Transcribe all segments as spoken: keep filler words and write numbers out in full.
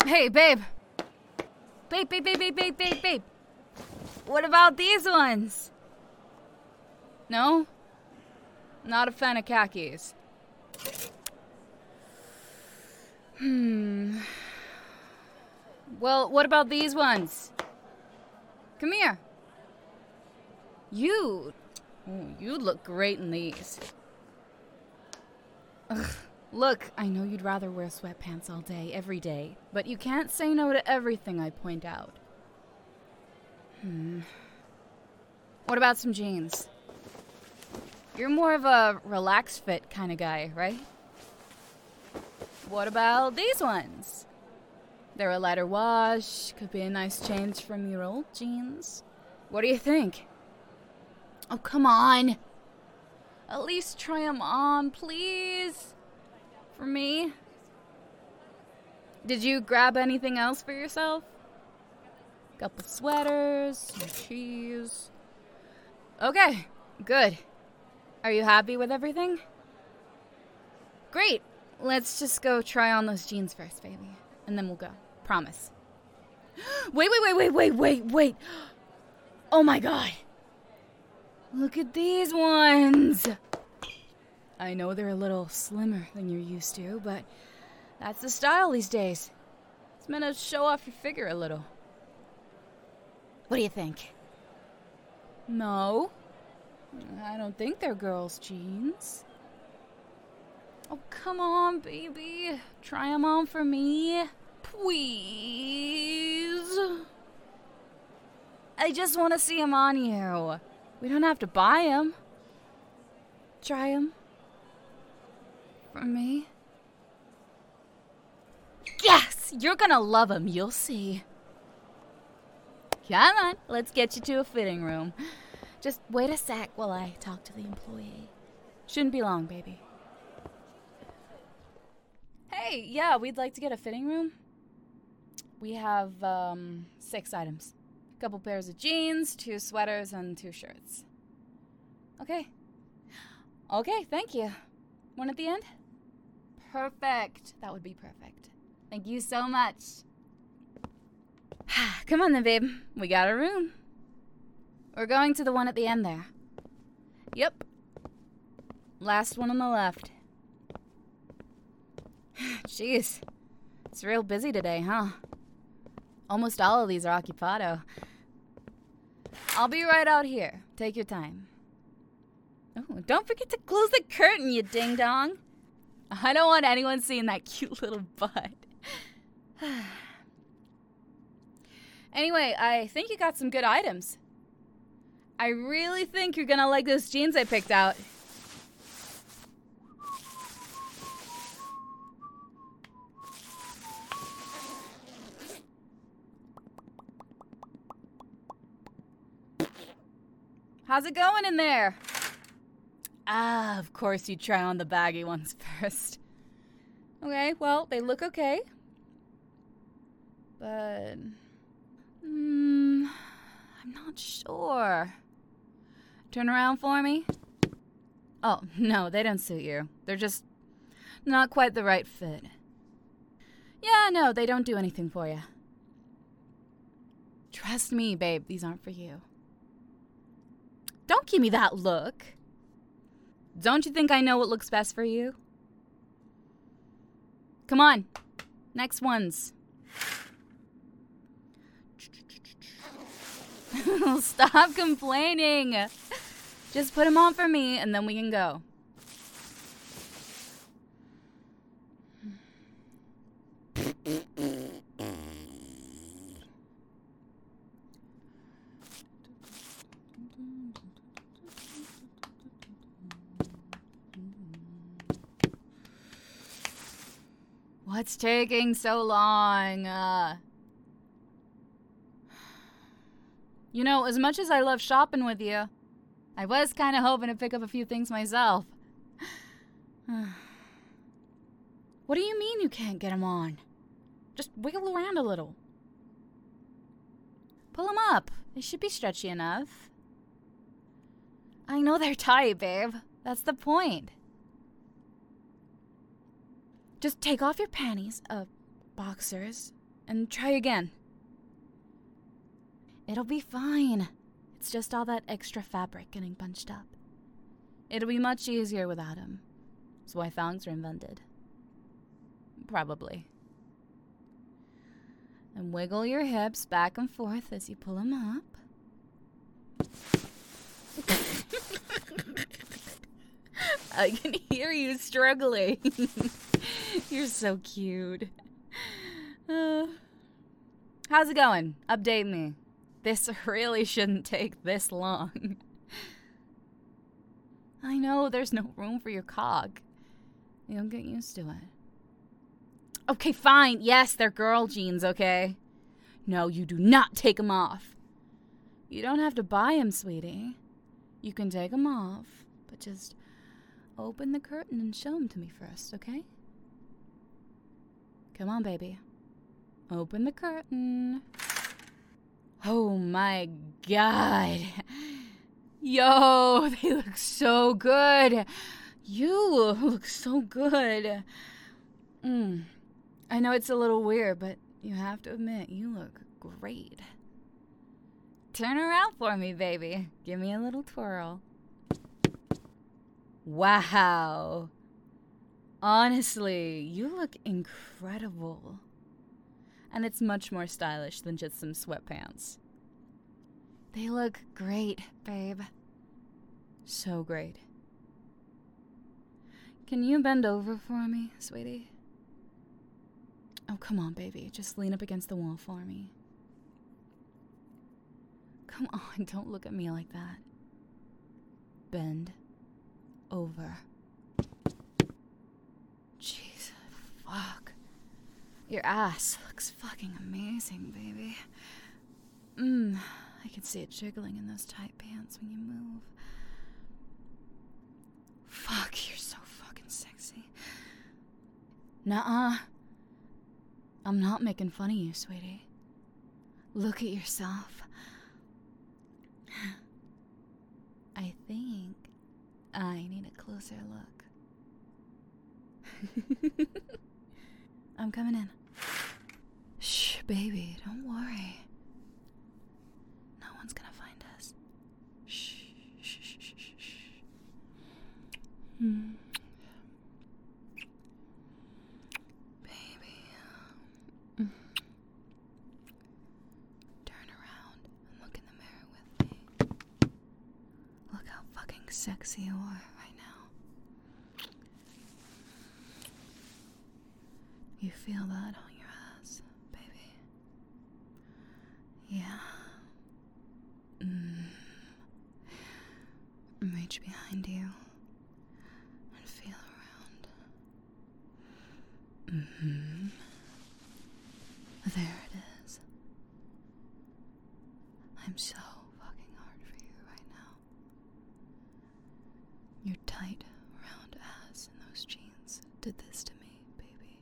Hey, babe. Babe, babe, babe, babe, babe, babe, babe. What about these ones? No? Not a fan of khakis. Hmm. Well, what about these ones? Come here. You... Oh, you look great in these. Ugh. Look, I know you'd rather wear sweatpants all day, every day, but you can't say no to everything I point out. Hmm. What about some jeans? You're more of a relaxed fit kind of guy, right? What about these ones? They're a lighter wash, could be a nice change from your old jeans. What do you think? Oh, come on. At least try them on, please. For me. Did you grab anything else for yourself? Couple sweaters, some cheese. Okay, good. Are you happy with everything? Great. Let's just go try on those jeans first, baby. And then we'll go. Promise. Wait, wait, wait, wait, wait, wait, wait. Oh my god. Look at these ones. I know they're a little slimmer than you're used to, but that's the style these days. It's meant to show off your figure a little. What do you think? No. I don't think they're girls' jeans. Oh, come on, baby. Try them on for me. Please. I just want to see them on you. We don't have to buy them. Try them. For me. Yes! You're gonna love them. You'll see. Come on. Let's get you to a fitting room. Just wait a sec while I talk to the employee. Shouldn't be long, baby. Hey, yeah, we'd like to get a fitting room. We have, um, six items. A couple pairs of jeans, two sweaters, and two shirts. Okay. Okay, thank you. One at the end? Perfect. That would be perfect. Thank you so much. Come on then, babe. We got a room. We're going to the one at the end there. Yep. Last one on the left. Jeez. It's real busy today, huh? Almost all of these are occupado. I'll be right out here. Take your time. Oh, don't forget to close the curtain, you ding-dong. I don't want anyone seeing that cute little butt. Anyway, I think you got some good items. I really think you're gonna like those jeans I picked out. How's it going in there? Ah, of course you try on the baggy ones first. Okay, well, they look okay. But... Hmm... I'm not sure. Turn around for me. Oh, no, they don't suit you. They're just not quite the right fit. Yeah, no, they don't do anything for you. Trust me, babe, these aren't for you. Don't give me that look. Don't you think I know what looks best for you? Come on. Next ones. Stop complaining. Just put them on for me and then we can go. What's taking so long? Uh, you know, as much as I love shopping with you, I was kind of hoping to pick up a few things myself. What do you mean you can't get them on? Just wiggle around a little. Pull them up. They should be stretchy enough. I know they're tight, babe. That's the point. Just take off your panties, uh, boxers, And try again. It'll be fine. It's just all that extra fabric getting bunched up. It'll be much easier without him. That's why thongs are invented. Probably. And wiggle your hips back and forth as you pull them up. I can hear you struggling. You're so cute. Uh, how's it going? Update me. This really shouldn't take this long. I know there's no room for your cog. You'll get used to it. Okay, fine. Yes, they're girl jeans, okay? No, you do not take them off. You don't have to buy them, sweetie. You can take them off, but just open the curtain and show them to me first, okay? Come on, baby. Open the curtain. Oh my god. Yo, they look so good. You look so good. Mm. I know it's a little weird, but you have to admit, you look great. Turn around for me, baby. Give me a little twirl. Wow. Honestly, you look incredible. And it's much more stylish than just some sweatpants. They look great, babe. So great. Can you bend over for me, sweetie? Oh, come on, baby. Just lean up against the wall for me. Come on, don't look at me like that. Bend over. Jesus, fuck. Your ass looks fucking amazing, baby. Mmm, I can see it jiggling in those tight pants when you move. Fuck, you're so fucking sexy. Nuh-uh. I'm not making fun of you, sweetie. Look at yourself. I think I need a closer look. I'm coming in. Shh, baby, don't worry. No one's gonna find us. Shh, shh, shh, shh, shh. Hmm. Baby. Mm. Turn around and look in the mirror with me. Look how fucking sexy you are right now. You feel that on your ass, baby? Yeah. Mm. Reach behind you and feel around. Mm-hmm. There it is. I'm so fucking hard for you right now. Your tight, round ass and those jeans did this to me, baby.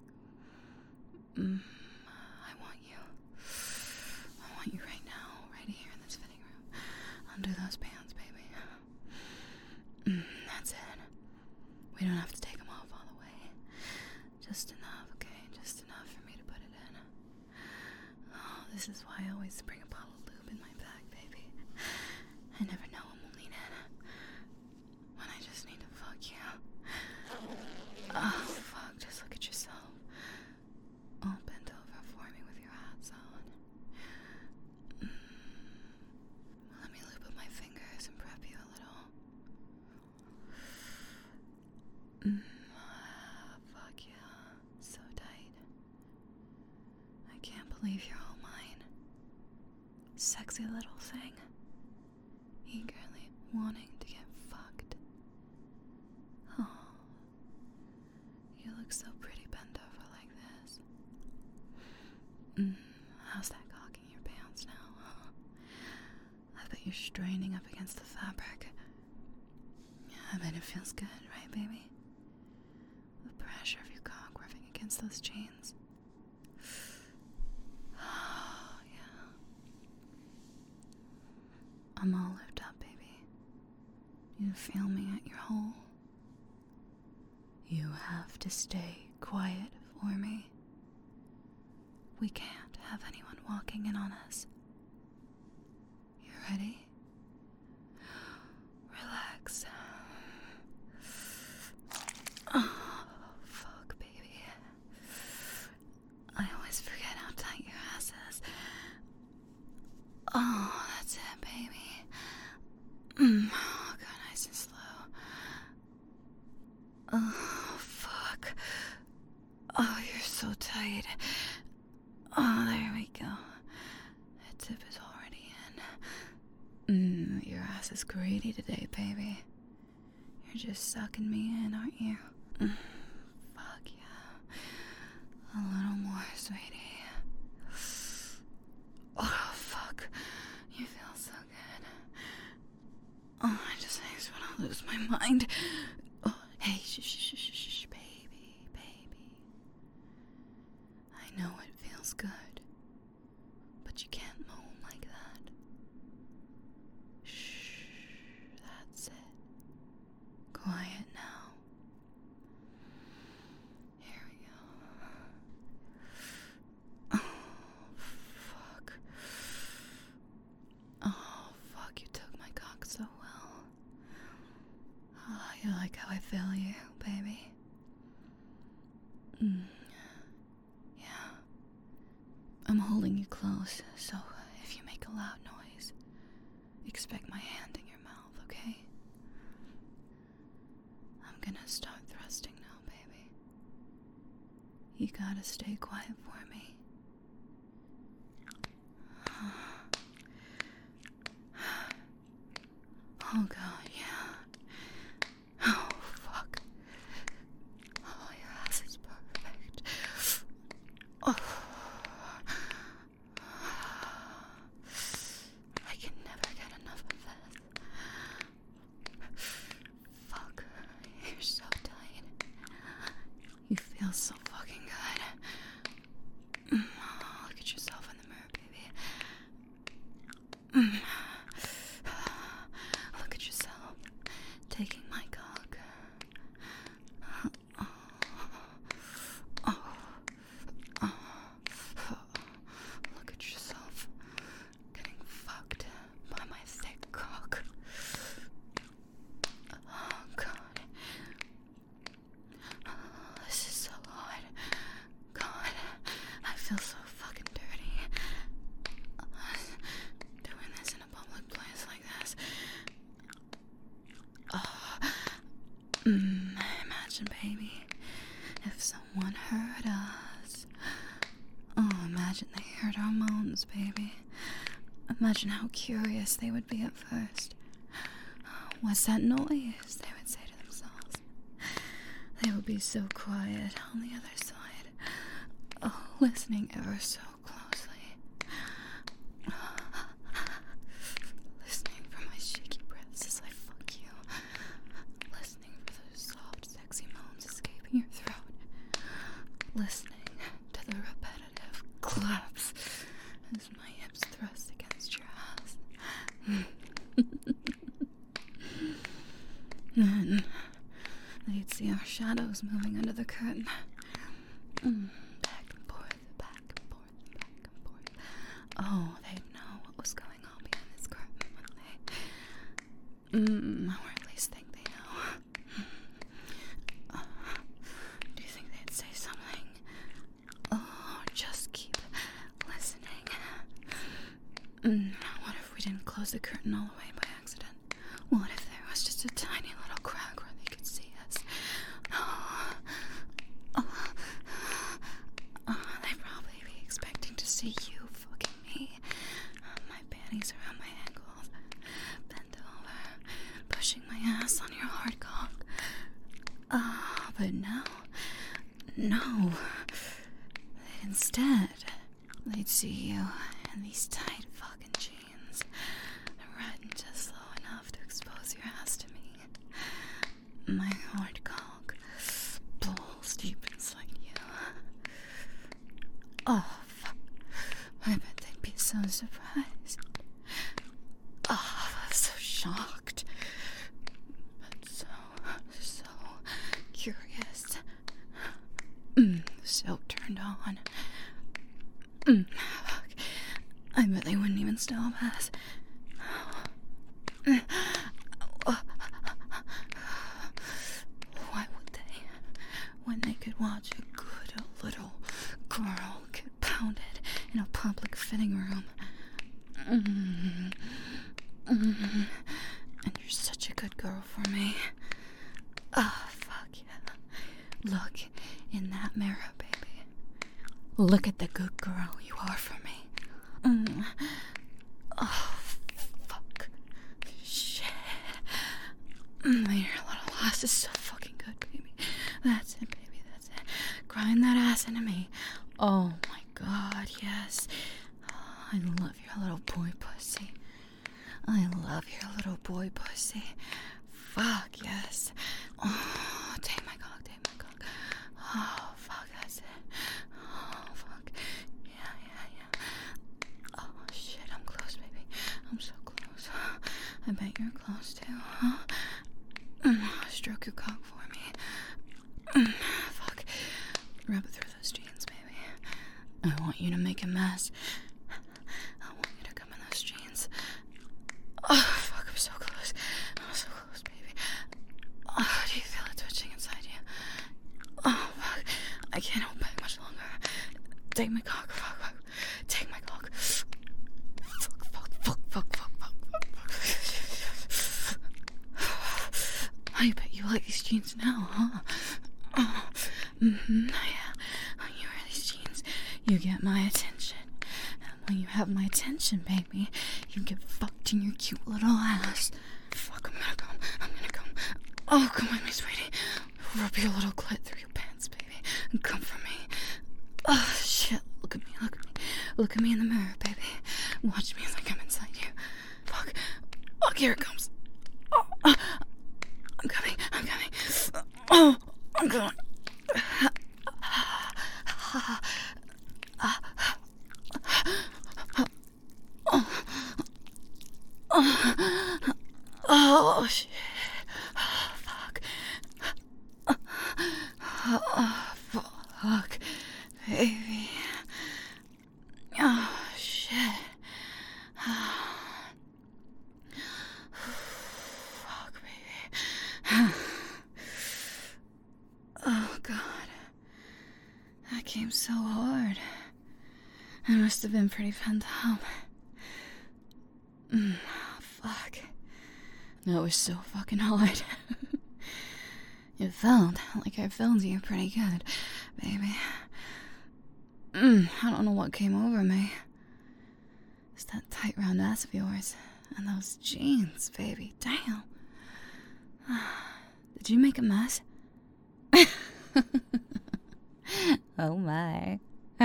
Mm, I want you. I want you right now, right here in this fitting room. Undo those pants, baby. Mm, that's it. We don't have to take them off all the way. Just enough, okay? Just enough for me to put it in. Oh, this is why I always bring a bottle of lube in my bag, baby. I never know when we'll need it. When I just need to fuck you. Oh, fuck. Just look at yourself. All bent over for me with your hats on. Mm. Let me loop up my fingers and prep you a little. Mm. Fuck yeah. So tight. I can't believe you're all mine. Sexy little thing. Eagerly wanting to get fucked. Oh. You look so pretty bent over like this. Mm, how's that cock in your pants now, huh? I bet you're straining up against the fabric. I bet it feels good, right, baby? The pressure of your cock rubbing against those chains. Oh, yeah. I'm all lived up, baby. You feel me at your hole? You have to stay quiet for me. We can't have anyone walking in on us. You ready? Relax. Oh, fuck, baby. I always forget how tight your ass is. Oh, that's it, baby. Mm, oh, go nice and slow. Oh, fuck. Oh, you're so tight. Oh, there we go. That tip is already in. Mm, your ass is greedy today, baby. You're just sucking me in, aren't you? Mm, fuck yeah. A little more, sweetie. Oh, fuck. You feel so good. Oh, I just makes when I lose my mind. Oh, hey, shh, shh, shh, shh, shh, baby, baby. I know it feels good, but you can't moan like that. Shh, that's it. Quiet now. Here we go. Oh, fuck. Oh, fuck, you took my cock so well. Oh, you like how I feel you, baby? Mm. Yeah. I'm holding you close, so if you make a loud noise, expect my hand in your mouth, okay? I'm gonna start thrusting now, baby. You gotta stay quiet for me. Oh god, yeah. Oh fuck. Oh, your ass is perfect. Oh. I can never get enough of this. Fuck. You're so tight. You feel so fucking good. Oh, look at yourself in the mirror, baby. Mm. Look at yourself taking my cock. Oh. Oh. Oh. Look at yourself getting fucked by my thick cock. Oh, God. Oh, this is so hard. God, I feel so fucking dirty. Doing this in a public place like this. Oh. Mm, imagine, baby, if someone heard us. Oh, imagine they heard our moans, baby. Imagine how curious they would be at first. What's that noise? They would say to themselves. They would be so quiet on the other side. Oh, listening ever so closely. Listening for my shaky breaths as I fuck you. Listening for those soft, sexy moans escaping your throat. Listening to the repetitive claps as my hips thrust against your ass. Then they'd see our shadows moving under the curtain. Mm, back and forth, back and forth, back and forth. Oh, they'd know what was going on behind this curtain, wouldn't they? Mm, or at least think they know. Uh, do you think they'd say something? Oh, just keep listening. Mm, what if we didn't close the curtain all the way by accident? What if there was just a tiny little crack where they could see us? Oh, oh, oh, they'd probably be expecting to see you fucking me. My panties around my ankles, bent over, pushing my ass on your hard cock. Ah, uh, but no, no. Instead, they'd see you in these tight fucking jeans, riding just low enough to expose your ass to me. My hard cock, balls deep inside you. Oh, fuck. I bet they'd be so surprised. Oh, I was so shocked. But so, so curious. Mm, so turned on. Mm, fuck. I bet they wouldn't even stop us. Why would they? When they could watch a good little girl get pounded in a public fitting room. Mm. Mm. And you're such a good girl for me. Oh, fuck yeah. Look in that mirror, baby. Look at the good girl you are for me. Mm. Oh, fuck. Shit. Mm, your little ass is so fucking good, baby. That's it, baby. That's it. Grind that ass into me. Oh my god, yes. Oh, I love your little boy pussy. I love your little boy pussy. Fuck, yes. Oh, take my cock, take my cock. Oh, fuck, that's it. Oh, fuck. Yeah, yeah, yeah. Oh, shit, I'm close, baby. I'm so close. I bet you're close, too, huh? Mm, stroke your cock for me. Mm, fuck. Rub it through those jeans, baby. I want you to make a mess. I want you to come in those jeans. Oh, fuck, I'm so close. I'm so close, baby. Oh, do you feel it twitching inside you? Oh, fuck. I can't hold back much longer. Take my cock, fuck, fuck. Take my cock. Fuck, fuck, fuck, fuck, fuck, fuck, fuck. I bet you like these jeans now, huh? Oh, mm-hmm, yeah. When you wear these jeans, you get my attention. When you have my attention, baby, you get fucked in your cute little ass. Fuck, I'm gonna come. I'm gonna come. Oh, come on, my sweetie. Rub your little clit through your pants, baby. And come for me. Oh, shit. Look at me, look at me. Look at me in the mirror, baby. Watch me as I come inside you. Fuck. Oh, here it comes. Oh, oh. I'm coming. I'm coming. Oh, I'm coming. Oh, shit. Oh, fuck. Oh, fuck. Baby. Oh, shit. Fuck, baby. Oh, God. That came so hard. I must have been pretty pent up. Mm, fuck. That was so fucking hard. It felt like I felt you pretty good, baby. Mm, I don't know what came over me. It's that tight round ass of yours. And those jeans, baby. Damn. Did you make a mess? Oh my.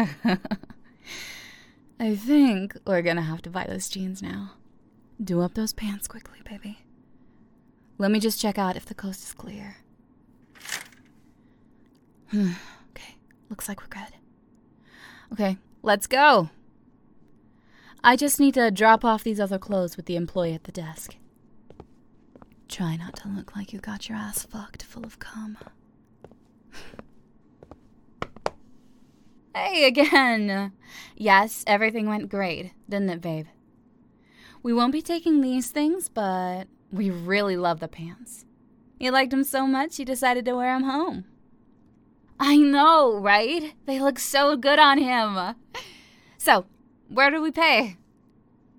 I think we're gonna have to buy those jeans now. Do up those pants quickly, baby. Let me just check out if the coast is clear. Hmm, okay, looks like we're good. Okay, let's go. I just need to drop off these other clothes with the employee at the desk. Try not to look like you got your ass fucked full of cum. Hey again! Yes, everything went great, didn't it, babe? We won't be taking these things, but we really love the pants. You liked them so much, you decided to wear them home. I know, right? They look so good on him. So, where do we pay?